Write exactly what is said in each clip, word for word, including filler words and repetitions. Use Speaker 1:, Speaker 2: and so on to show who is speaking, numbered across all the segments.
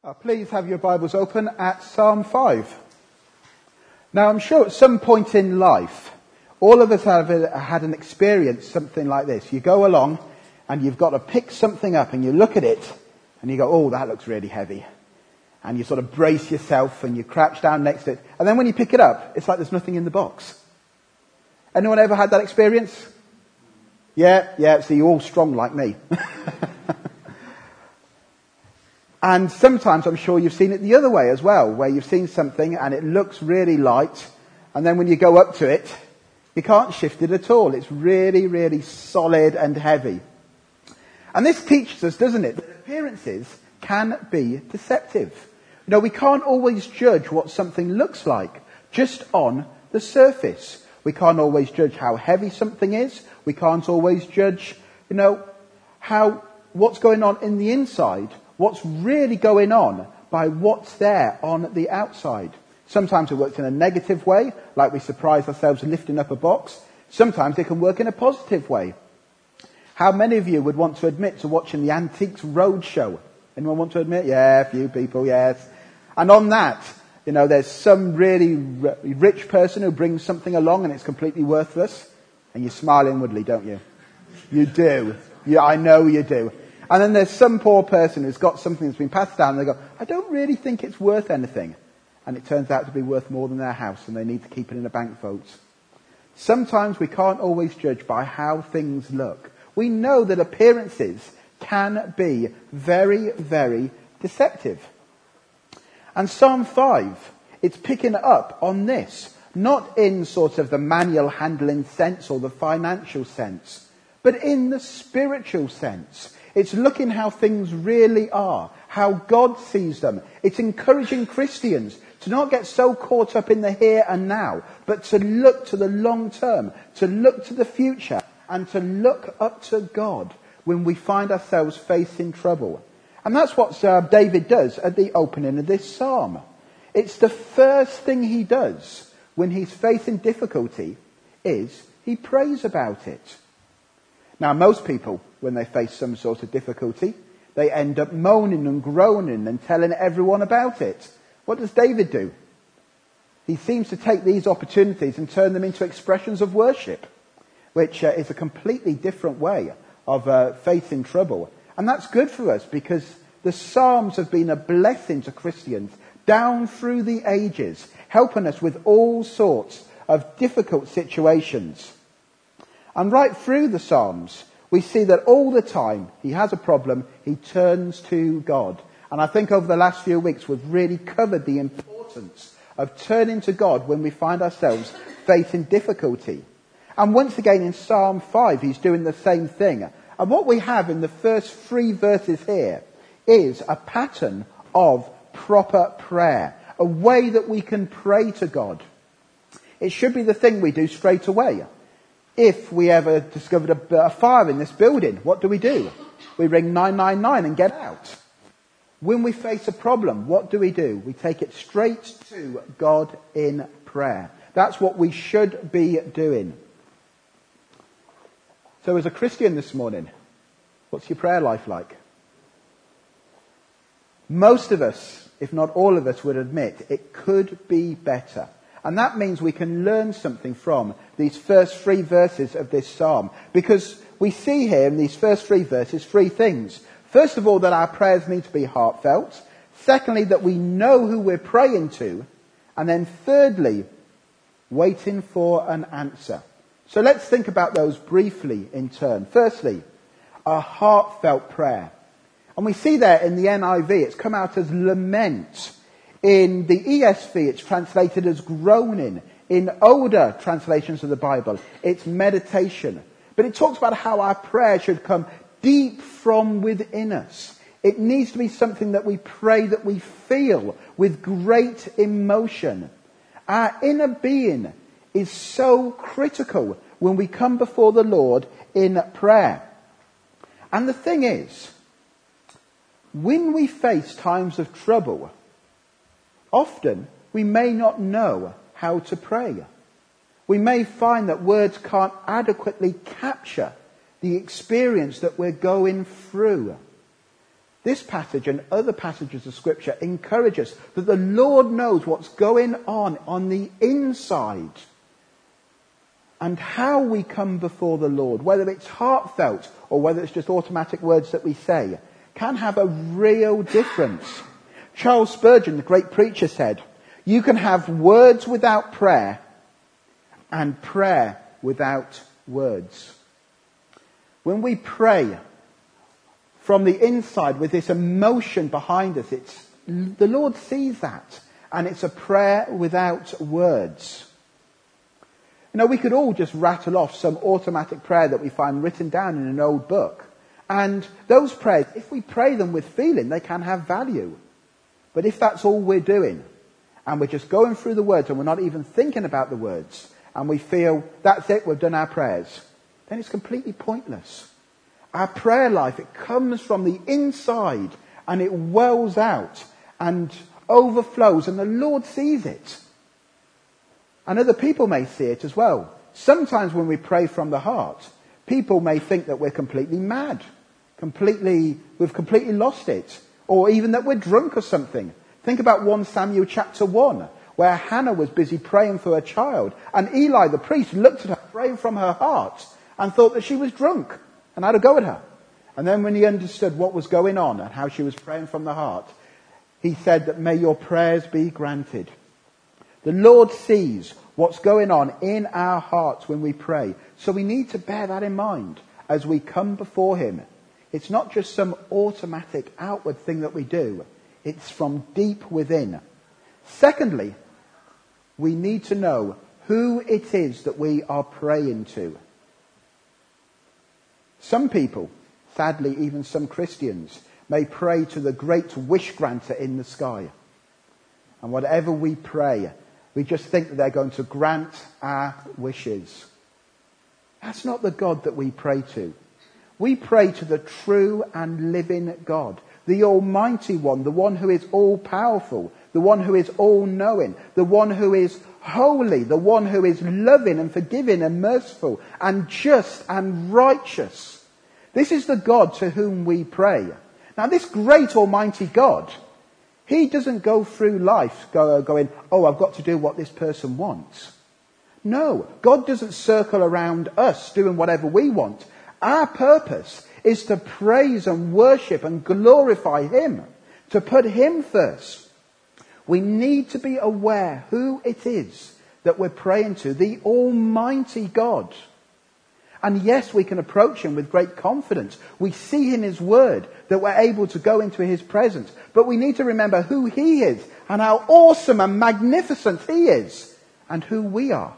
Speaker 1: Uh, please have your Bibles open at Psalm five. Now, I'm sure at some point in life, all of us have had an experience, something like this. You go along and you've got to pick something up and you look at it and you go, oh, that looks really heavy. And you sort of brace yourself and you crouch down next to it. And then when you pick it up, it's like there's nothing in the box. Anyone ever had that experience? Yeah, yeah, so you're all strong like me. And sometimes I'm sure you've seen it the other way as well, where you've seen something and it looks really light, and then when you go up to it, you can't shift it at all. It's really, really solid and heavy. And this teaches us, doesn't it, that appearances can be deceptive. You know, we can't always judge what something looks like just on the surface. We can't always judge how heavy something is. We can't always judge, you know, how what's going on in the inside, what's really going on by what's there on the outside. Sometimes it works in a negative way, like we surprise ourselves lifting up a box. Sometimes it can work in a positive way. How many of you would want to admit to watching the Antiques Roadshow? Anyone want to admit? Yeah, a few people, yes. And on that, you know, there's some really rich person who brings something along and it's completely worthless. And you smile inwardly, don't you? You do. Yeah, I know you do. And then there's some poor person who's got something that's been passed down and they go, I don't really think it's worth anything. And it turns out to be worth more than their house and they need to keep it in a bank vault. Sometimes we can't always judge by how things look. We know that appearances can be very, very deceptive. And Psalm five, it's picking up on this, not in sort of the manual handling sense or the financial sense, but in the spiritual sense. It's looking how things really are, how God sees them. It's encouraging Christians to not get so caught up in the here and now, but to look to the long term, to look to the future, and to look up to God when we find ourselves facing trouble. And that's what uh, David does at the opening of this psalm. It's the first thing he does when he's facing difficulty is he prays about it. Now, most people, when they face some sort of difficulty, they end up moaning and groaning and telling everyone about it. What does David do? He seems to take these opportunities and turn them into expressions of worship, which uh, is a completely different way of uh, facing trouble. And that's good for us because the Psalms have been a blessing to Christians down through the ages, helping us with all sorts of difficult situations. And right through the Psalms, we see that all the time he has a problem, he turns to God. And I think over the last few weeks we've really covered the importance of turning to God when we find ourselves facing difficulty. And once again in Psalm five, he's doing the same thing. And what we have in the first three verses here is a pattern of proper prayer, a way that we can pray to God. It should be the thing we do straight away. If we ever discovered a, a fire in this building, what do we do? We ring nine nine nine and get out. When we face a problem, what do we do? We take it straight to God in prayer. That's what we should be doing. So as a Christian this morning, what's your prayer life like? Most of us, if not all of us, would admit it could be better. And that means we can learn something from these first three verses of this psalm. Because we see here in these first three verses three things. First of all, that our prayers need to be heartfelt. Secondly, that we know who we're praying to. And then thirdly, waiting for an answer. So let's think about those briefly in turn. Firstly, a heartfelt prayer. And we see there in the N I V, it's come out as lament. In the E S V, it's translated as groaning. In older translations of the Bible, it's meditation. But it talks about how our prayer should come deep from within us. It needs to be something that we pray, that we feel with great emotion. Our inner being is so critical when we come before the Lord in prayer. And the thing is, when we face times of trouble, often we may not know how to pray. We may find that words can't adequately capture the experience that we're going through. This passage and other passages of Scripture encourage us that the Lord knows what's going on on the inside. And how we come before the Lord, whether it's heartfelt or whether it's just automatic words that we say, can have a real difference. Charles Spurgeon, the great preacher, said, "You can have words without prayer and prayer without words." When we pray from the inside with this emotion behind us, it's the Lord sees that, and it's a prayer without words. You know, we could all just rattle off some automatic prayer that we find written down in an old book. And those prayers, if we pray them with feeling, they can have value. But if that's all we're doing, and we're just going through the words and we're not even thinking about the words, and we feel, that's it, we've done our prayers, then it's completely pointless. Our prayer life, it comes from the inside, and it wells out and overflows, and the Lord sees it. And other people may see it as well. Sometimes when we pray from the heart, people may think that we're completely mad, completely, we've completely lost it, or even that we're drunk or something. Think about First Samuel chapter one, where Hannah was busy praying for her child, and Eli the priest looked at her praying from her heart and thought that she was drunk and had a go at her. And then when he understood what was going on and how she was praying from the heart, he said that may your prayers be granted. The Lord sees what's going on in our hearts when we pray. So we need to bear that in mind as we come before him. It's not just some automatic outward thing that we do. It's from deep within. Secondly, we need to know who it is that we are praying to. Some people, sadly even some Christians, may pray to the great wish granter in the sky. And whatever we pray, we just think that they're going to grant our wishes. That's not the God that we pray to. We pray to the true and living God, the Almighty One, the one who is all-powerful, the one who is all-knowing, the one who is holy, the one who is loving and forgiving and merciful and just and righteous. This is the God to whom we pray. Now, this great Almighty God, he doesn't go through life going, oh, I've got to do what this person wants. No, God doesn't circle around us doing whatever we want. Our purpose is to praise and worship and glorify him, to put him first. We need to be aware who it is that we're praying to, the Almighty God. And yes, we can approach him with great confidence. We see in his word that we're able to go into his presence. But we need to remember who he is and how awesome and magnificent he is and who we are.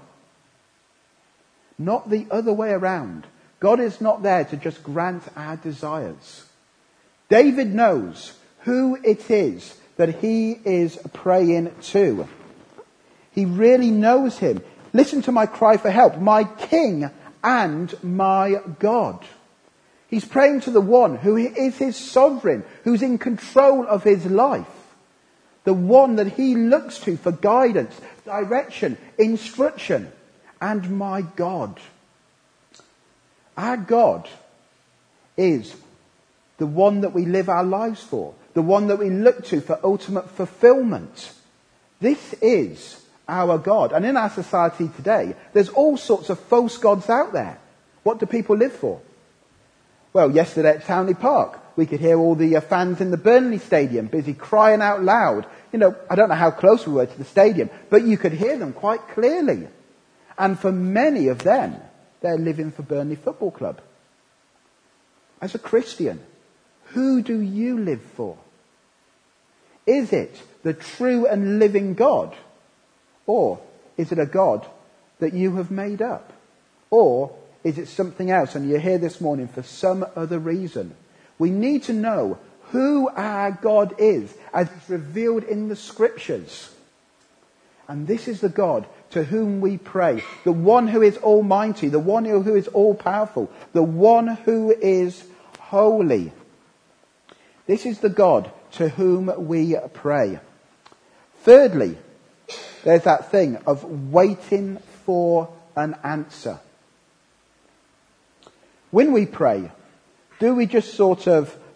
Speaker 1: Not the other way around. God is not there to just grant our desires. David knows who it is that he is praying to. He really knows him. Listen to my cry for help, my King and my God. He's praying to the one who is his sovereign, who's in control of his life. The one that he looks to for guidance, direction, instruction. And my God. Our God is the one that we live our lives for. The one that we look to for ultimate fulfillment. This is our God. And in our society today, there's all sorts of false gods out there. What do people live for? Well, yesterday at Townley Park, we could hear all the uh, fans in the Burnley Stadium busy crying out loud. You know, I don't know how close we were to the stadium, but you could hear them quite clearly. And for many of them, they're living for Burnley Football Club. As a Christian, who do you live for? Is it the true and living God? Or is it a God that you have made up? Or is it something else and you're here this morning for some other reason? We need to know who our God is as it's revealed in the scriptures. And this is the God to whom we pray. The one who is almighty, the one who is all-powerful, the one who is holy. This is the God to whom we pray. Thirdly, there's that thing of waiting for an answer. When we pray, do we just sort of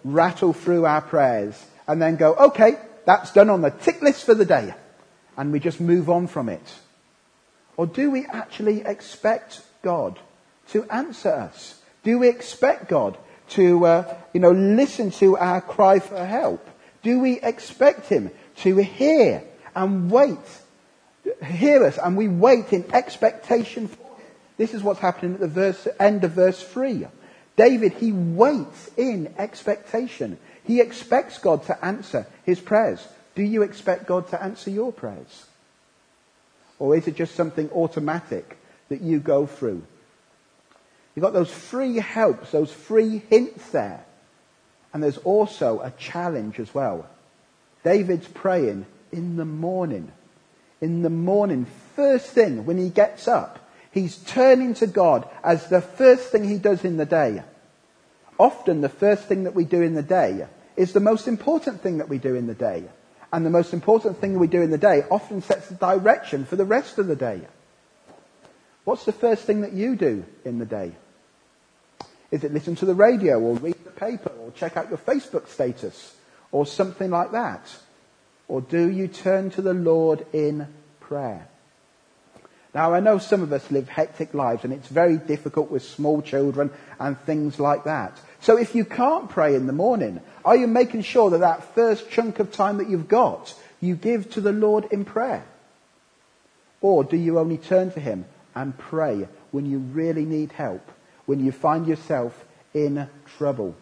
Speaker 1: rattle through our prayers and then go, okay, that's done on the tick list for the day, and we just move on from it? Or do we actually expect God to answer us? Do we expect God to, uh, you know, listen to our cry for help? Do we expect him to hear and wait, hear us, and we wait in expectation for him? This is what's happening at the verse, end of verse three. David, he waits in expectation. He expects God to answer his prayers. Do you expect God to answer your prayers? Or is it just something automatic that you go through? You've got those free helps, those free hints there. And there's also a challenge as well. David's praying in the morning. In the morning, first thing when he gets up, he's turning to God as the first thing he does in the day. Often the first thing that we do in the day is the most important thing that we do in the day. And the most important thing we do in the day often sets the direction for the rest of the day. What's the first thing that you do in the day? Is it listen to the radio or read the paper or check out your Facebook status or something like that? Or do you turn to the Lord in prayer? Now, I know some of us live hectic lives and it's very difficult with small children and things like that. So if you can't pray in the morning, are you making sure that that first chunk of time that you've got, you give to the Lord in prayer? Or do you only turn to him and pray when you really need help, when you find yourself in trouble?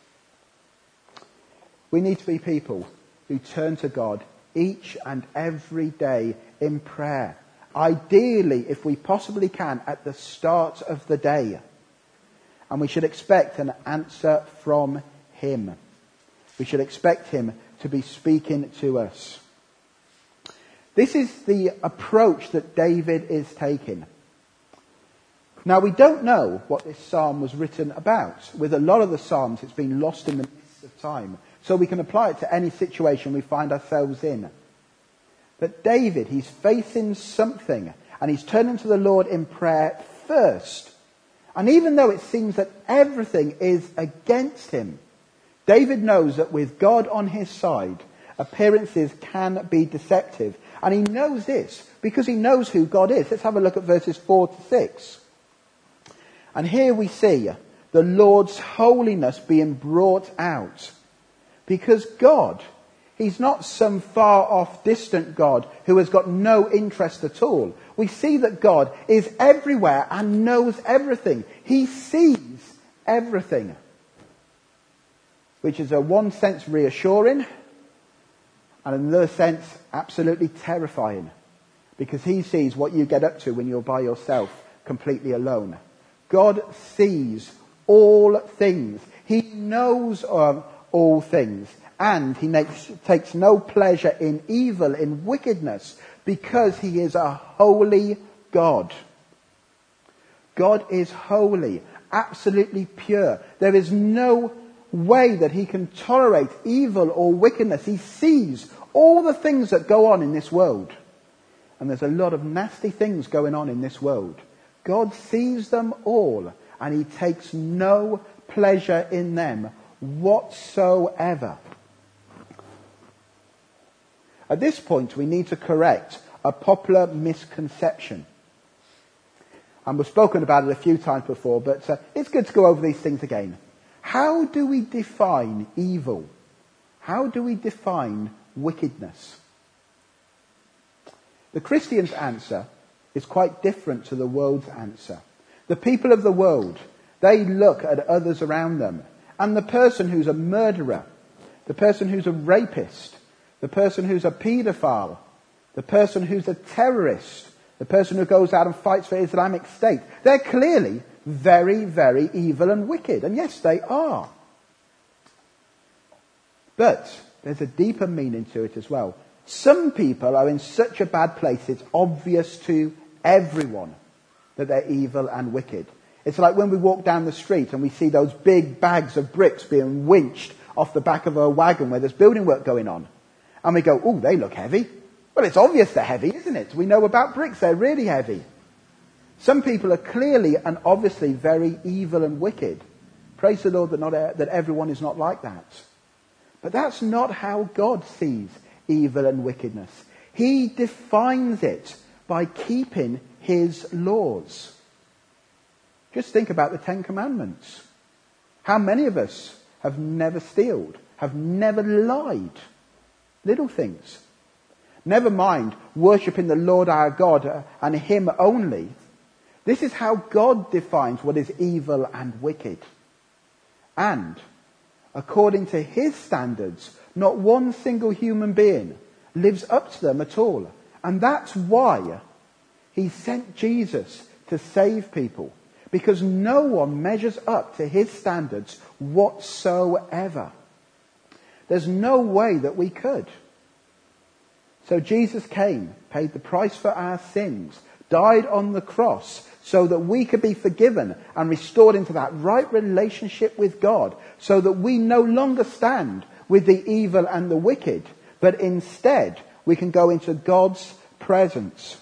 Speaker 1: We need to be people who turn to God each and every day in prayer. Ideally, if we possibly can, at the start of the day. And we should expect an answer from him. We should expect him to be speaking to us. This is the approach that David is taking. Now, we don't know what this psalm was written about. With a lot of the psalms, it's been lost in the midst of time. So we can apply it to any situation we find ourselves in. But David, he's facing something, and he's turning to the Lord in prayer first. And even though it seems that everything is against him, David knows that with God on his side, appearances can be deceptive. And he knows this because he knows who God is. Let's have a look at verses four to six. And here we see the Lord's holiness being brought out. Because God, he's not some far off distant God who has got no interest at all. We see that God is everywhere and knows everything. He sees everything. Which is in one sense reassuring, and in another sense absolutely terrifying. Because he sees what you get up to when you're by yourself, completely alone. God sees all things. He knows um, all things. And he makes, takes no pleasure in evil, in wickedness, because he is a holy God. God is holy, absolutely pure. There is no way that he can tolerate evil or wickedness. He sees all the things that go on in this world. And there's a lot of nasty things going on in this world. God sees them all, and he takes no pleasure in them whatsoever. At this point, we need to correct a popular misconception. And we've spoken about it a few times before, but uh, it's good to go over these things again. How do we define evil? How do we define wickedness? The Christian's answer is quite different to the world's answer. The people of the world, they look at others around them. And the person who's a murderer, the person who's a rapist, the person who's a paedophile, the person who's a terrorist, the person who goes out and fights for Islamic State, they're clearly very, very evil and wicked. And yes, they are. But there's a deeper meaning to it as well. Some people are in such a bad place, it's obvious to everyone that they're evil and wicked. It's like when we walk down the street and we see those big bags of bricks being winched off the back of a wagon where there's building work going on. And we go, oh, they look heavy. Well, it's obvious they're heavy, isn't it? We know about bricks, they're really heavy. Some people are clearly and obviously very evil and wicked. Praise the Lord that, not, that everyone is not like that. But that's not how God sees evil and wickedness. He defines it by keeping his laws. Just think about the Ten Commandments. How many of us have never stealed, have never lied? Little things. Never mind worshipping the Lord our God and him only. This is how God defines what is evil and wicked. And according to his standards, not one single human being lives up to them at all. And that's why he sent Jesus to save people. Because no one measures up to his standards whatsoever. There's no way that we could. So Jesus came, paid the price for our sins, died on the cross so that we could be forgiven and restored into that right relationship with God, so that we no longer stand with the evil and the wicked, but instead we can go into God's presence.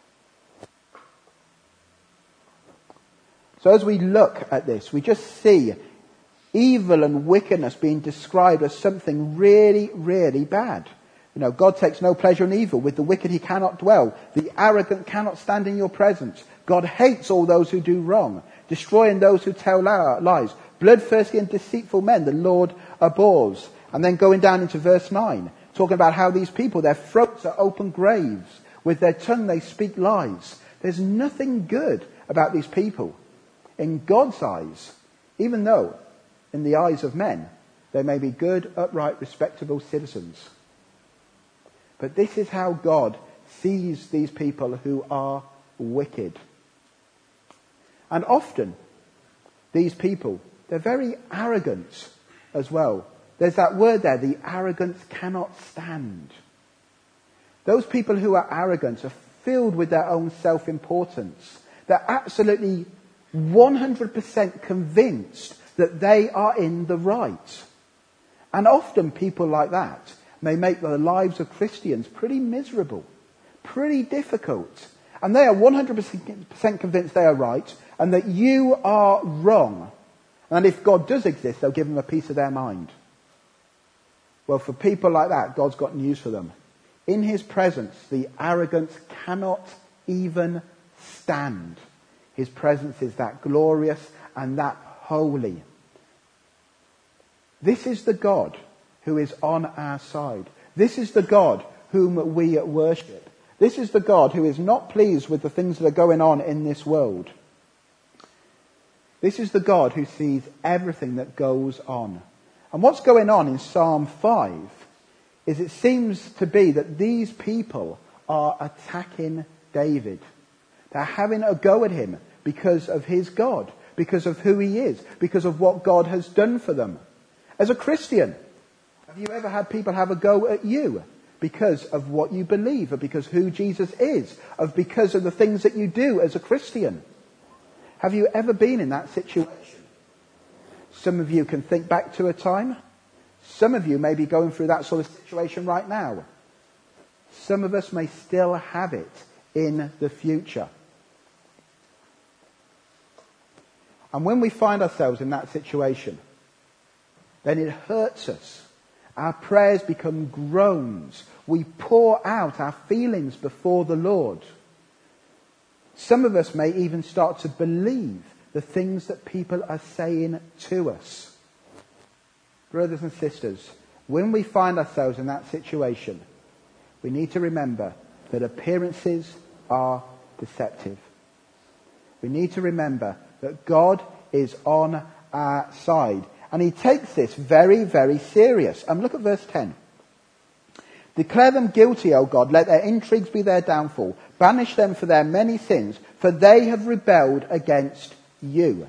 Speaker 1: So as we look at this, we just see evil and wickedness being described as something really, really bad. You know, God takes no pleasure in evil. With the wicked he cannot dwell. The arrogant cannot stand in your presence. God hates all those who do wrong, destroying those who tell lies. Bloodthirsty and deceitful men the Lord abhors. And then going down into verse nine, talking about how these people, their throats are open graves. With their tongue they speak lies. There's nothing good about these people. In God's eyes, even though in the eyes of men, they may be good, upright, respectable citizens. But this is how God sees these people who are wicked. And often, these people, they're very arrogant as well. There's that word there, the arrogance cannot stand. Those people who are arrogant are filled with their own self-importance. They're absolutely one hundred percent convinced that they are in the right. And often people like that may make the lives of Christians pretty miserable, pretty difficult. And they are one hundred percent convinced they are right and that you are wrong. And if God does exist, they'll give them a piece of their mind. Well, for people like that, God's got news for them. In his presence, the arrogance cannot even stand. His presence is that glorious and that holy. This is the God who is on our side. This is the God whom we worship. This is the God who is not pleased with the things that are going on in this world. This is the God who sees everything that goes on. And what's going on in Psalm five is it seems to be that these people are attacking David. They're having a go at him because of his God, because of who he is, because of what God has done for them. As a Christian, have you ever had people have a go at you because of what you believe, or because who Jesus is, of because of the things that you do as a Christian? Have you ever been in that situation? Some of you can think back to a time. Some of you may be going through that sort of situation right now. Some of us may still have it in the future. And when we find ourselves in that situation, then it hurts us. Our prayers become groans. We pour out our feelings before the Lord. Some of us may even start to believe the things that people are saying to us. Brothers and sisters, when we find ourselves in that situation, we need to remember that appearances are deceptive. We need to remember that God is on our side. And he takes this very, very serious. And look at verse ten. Declare them guilty, O God. Let their intrigues be their downfall. Banish them for their many sins, for they have rebelled against you.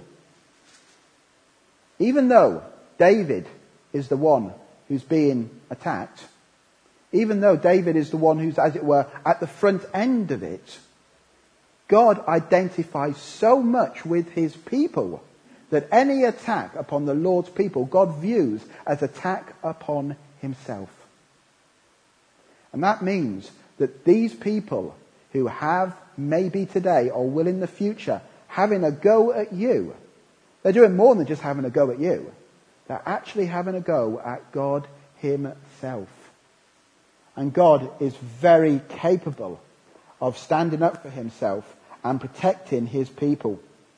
Speaker 1: Even though David is the one who's being attacked, even though David is the one who's, as it were, at the front end of it, God identifies so much with his people that any attack upon the Lord's people, God views as attack upon himself. And that means that these people who have, maybe today or will in the future, having a go at you, They're doing more than just having a go at you. They're actually having a go at God himself. And God is very capable of standing up for himself and protecting his people.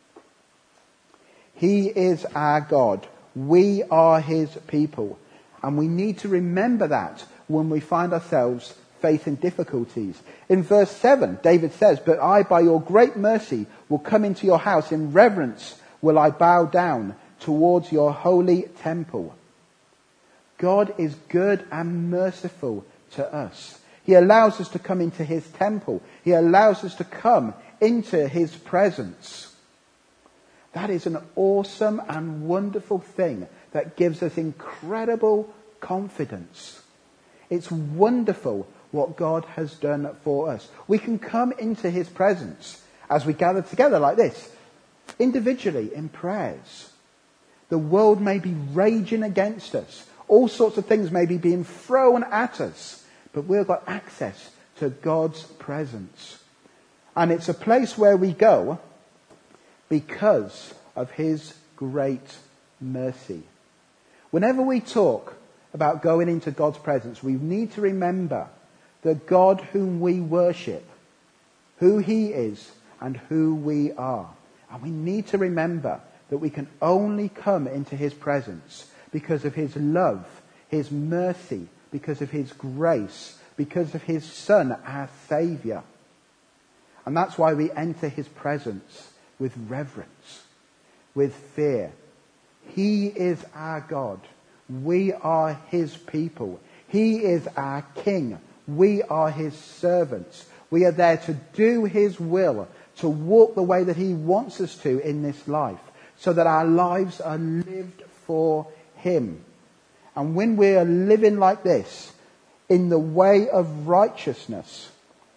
Speaker 1: He is our God. We are his people. And we need to remember that when we find ourselves facing difficulties. In verse seven, David says, "But I, by your great mercy, will come into your house. In reverence will I bow down towards your holy temple." God is good and merciful to us. He allows us to come into his temple. He allows us to come into his presence. That is an awesome and wonderful thing that gives us incredible confidence. It's wonderful what God has done for us. We can come into his presence as we gather together like this, individually in prayers. The world may be raging against us. All sorts of things may be being thrown at us. But we've got access to God's presence. And it's a place where we go because of his great mercy. Whenever we talk about going into God's presence, we need to remember the God whom we worship, who he is and who we are. And we need to remember that we can only come into his presence because of his love, his mercy, because of his grace, because of his Son, our Saviour. And that's why we enter his presence with reverence, with fear. He is our God. We are his people. He is our King. We are his servants. We are there to do his will, to walk the way that he wants us to in this life, so that our lives are lived for him. And when we are living like this, in the way of righteousness,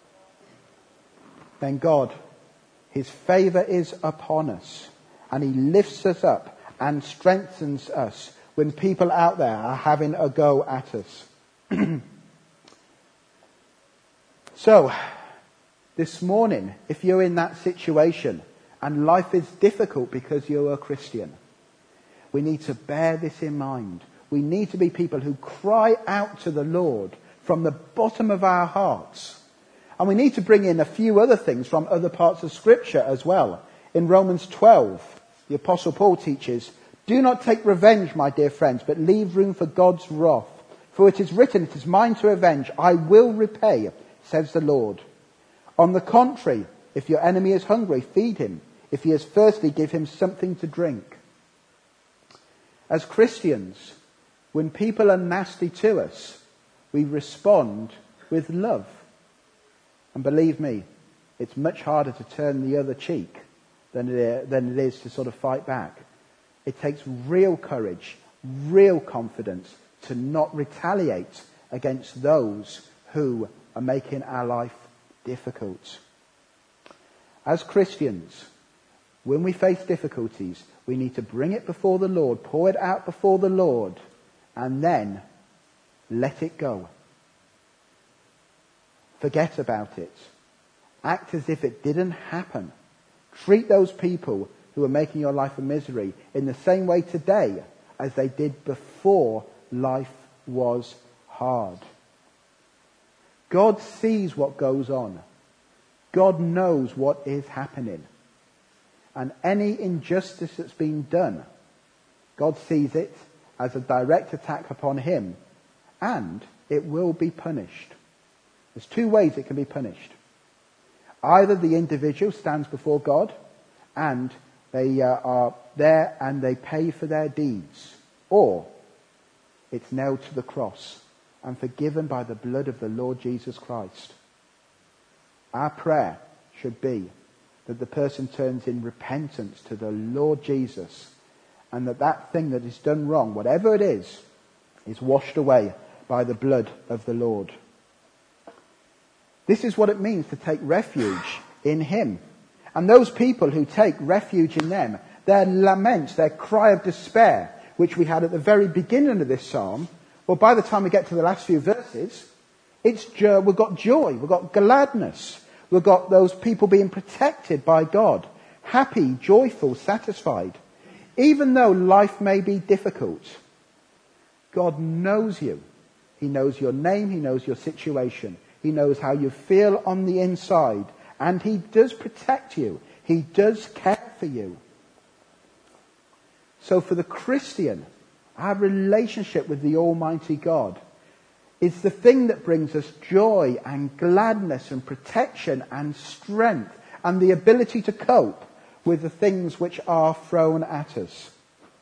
Speaker 1: then God, his favour is upon us, and he lifts us up and strengthens us when people out there are having a go at us. So, this morning, if you're in that situation and life is difficult because you're a Christian, we need to bear this in mind. We need to be people who cry out to the Lord from the bottom of our hearts. And we need to bring in a few other things from other parts of Scripture as well. In Romans twelve, the Apostle Paul teaches, "Do not take revenge, my dear friends, but leave room for God's wrath. For it is written, it is mine to avenge. I will repay, says the Lord. On the contrary, if your enemy is hungry, feed him. If he is thirsty, give him something to drink." As Christians, when people are nasty to us, we respond with love. And believe me, it's much harder to turn the other cheek than it, than it is to sort of fight back. It takes real courage, real confidence to not retaliate against those who are making our life difficult. As Christians, when we face difficulties, we need to bring it before the Lord, pour it out before the Lord, and then let it go. Forget about it. Act as if it didn't happen. Treat those people who are making your life a misery in the same way today as they did before life was hard. God sees what goes on. God knows what is happening. And any injustice that's been done, God sees it as a direct attack upon him, and it will be punished. There's two ways it can be punished. Either the individual stands before God and they uh, are there and they pay for their deeds, or it's nailed to the cross and forgiven by the blood of the Lord Jesus Christ. Our prayer should be that the person turns in repentance to the Lord Jesus, and that that thing that is done wrong, whatever it is, is washed away by the blood of the Lord. This is what it means to take refuge in him. And those people who take refuge in them, their lament, their cry of despair, which we had at the very beginning of this psalm, well, by the time we get to the last few verses, it's jo- we've got joy, we've got gladness, we've got those people being protected by God, happy, joyful, satisfied. Even though life may be difficult, God knows you. He knows your name. He knows your situation. He knows how you feel on the inside. And he does protect you. He does care for you. So for the Christian, our relationship with the Almighty God is the thing that brings us joy and gladness and protection and strength and the ability to cope with the things which are thrown at us.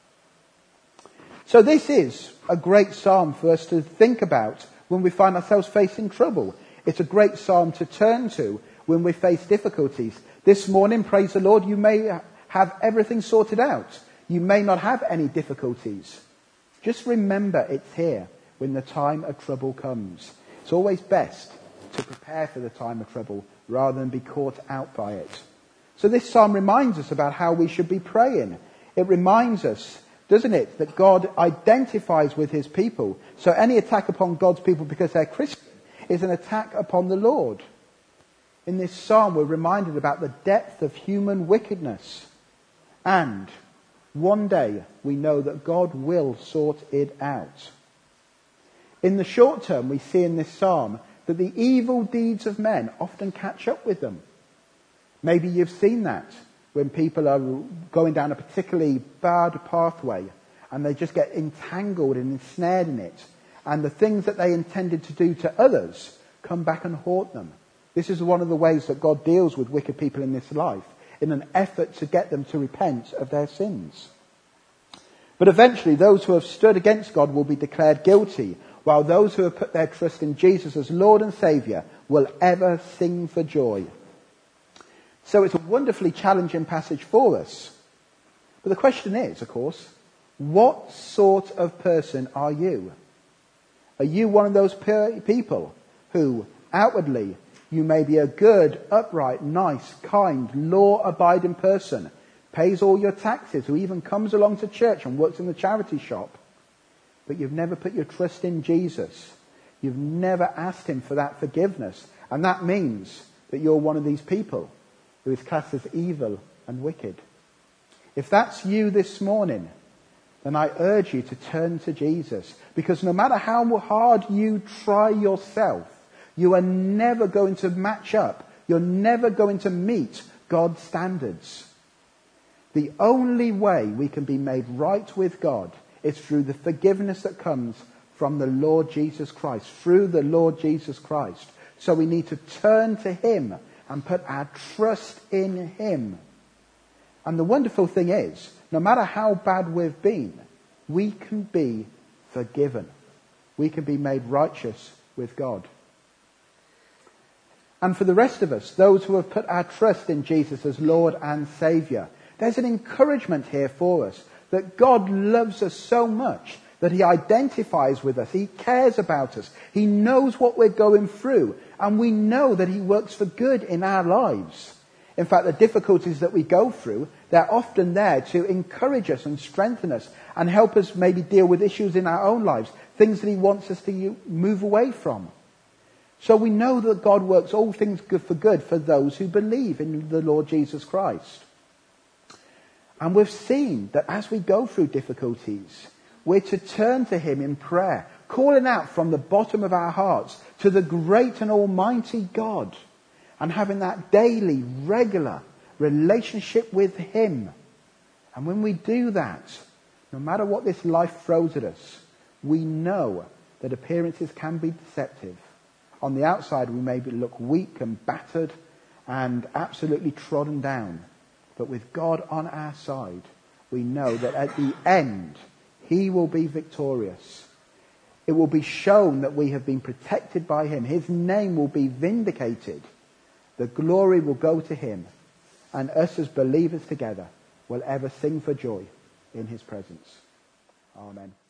Speaker 1: So this is a great psalm for us to think about when we find ourselves facing trouble. It's a great psalm to turn to when we face difficulties. This morning, praise the Lord, you may have everything sorted out. You may not have any difficulties. Just remember it's here when the time of trouble comes. It's always best to prepare for the time of trouble rather than be caught out by it. So this psalm reminds us about how we should be praying. It reminds us, doesn't it, that God identifies with his people. So any attack upon God's people because they're Christian is an attack upon the Lord. In this psalm, we're reminded about the depth of human wickedness. And one day, we know that God will sort it out. In the short term, we see in this psalm that the evil deeds of men often catch up with them. Maybe you've seen that when people are going down a particularly bad pathway and they just get entangled and ensnared in it. And the things that they intended to do to others come back and haunt them. This is one of the ways that God deals with wicked people in this life, in an effort to get them to repent of their sins. But eventually those who have stood against God will be declared guilty, while those who have put their trust in Jesus as Lord and Saviour will ever sing for joy. So it's a wonderfully challenging passage for us. But the question is, of course, what sort of person are you? Are you one of those people who outwardly you may be a good, upright, nice, kind, law-abiding person, pays all your taxes, who even comes along to church and works in the charity shop, but you've never put your trust in Jesus. You've never asked him for that forgiveness. And that means that you're one of these people who is classed as evil and wicked. If that's you this morning, then I urge you to turn to Jesus. Because no matter how hard you try yourself, you are never going to match up. You're never going to meet God's standards. The only way we can be made right with God is through the forgiveness that comes from the Lord Jesus Christ, through the Lord Jesus Christ. So we need to turn to him and put our trust in him. And the wonderful thing is, no matter how bad we've been, we can be forgiven. We can be made righteous with God. And for the rest of us, those who have put our trust in Jesus as Lord and Saviour, there's an encouragement here for us that God loves us so much that he identifies with us. He cares about us. He knows what we're going through. And we know that he works for good in our lives. In fact, the difficulties that we go through, they're often there to encourage us and strengthen us and help us maybe deal with issues in our own lives, things that he wants us to move away from. So we know that God works all things good for good for those who believe in the Lord Jesus Christ. And we've seen that as we go through difficulties, we're to turn to him in prayer, calling out from the bottom of our hearts to the great and almighty God, and having that daily, regular relationship with him. And when we do that, no matter what this life throws at us, we know that appearances can be deceptive. On the outside, we may look weak and battered and absolutely trodden down. But with God on our side, we know that at the end, he will be victorious. It will be shown that we have been protected by him. His name will be vindicated. The glory will go to him. And us as believers together will ever sing for joy in his presence. Amen.